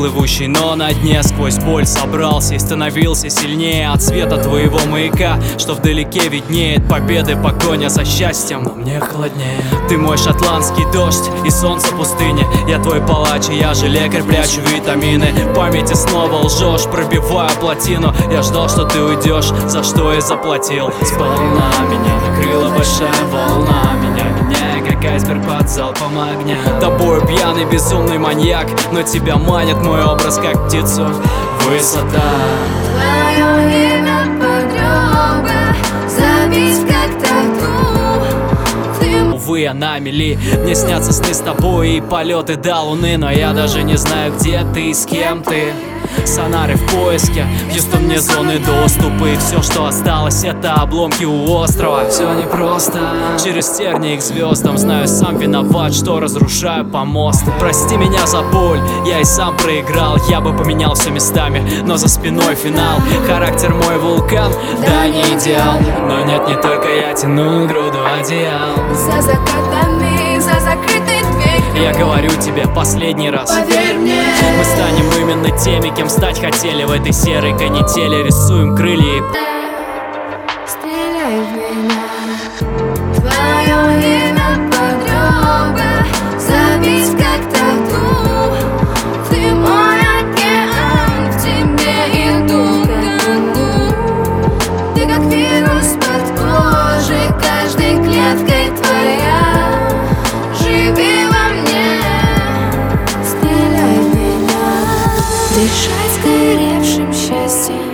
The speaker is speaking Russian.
плывущий, но на дне сквозь боль собрался и становился сильнее от света твоего маяка, что вдалеке виднеет победы, погоня за счастьем. Но мне холоднее. Ты мой шотландский дождь и солнце пустыни. Я твой палач, и я же лекарь, прячу витамины. В памяти снова лжешь, пробивая плотину. Я ждал, что ты уйдешь, за что и заплатил. Сполна меня накрыла большая волна, меня меняя, как айсберг под залпом огня. Тобою пьяный безумный маньяк, но тебя манит мой образ, как птицу высота. Твое имя под ребра, забить как тату. Увы, я на мели, мне снятся сны с тобой и полеты до луны. Но я даже не знаю, где ты и с кем ты. Сонары в поиске, Хьюстон мне зоны доступа. И все, что осталось, это обломки у острова. Все непросто, через тернии к звездам. Знаю, сам виноват, что разрушаю помост. Прости меня за боль, я и сам проиграл. Я бы поменял все местами, но за спиной финал. Характер мой вулкан, да не идеал. Но нет, не только я тяну груду одеял. За закатами, за закрытой дверью. Я говорю тебе последний раз, Поверь мне, мы станем именно теми, кем стать хотели в этой серой канители. Рисуем крылья и... стреляй в меня. Твое имя под ребра, забить как тату. Ты мой океан, в тебе иду ко дну. Ты как вирус под кожей, каждой клеткой твоя. Живи во мне, стреляй в меня. Дышать сгоревшим счастьем.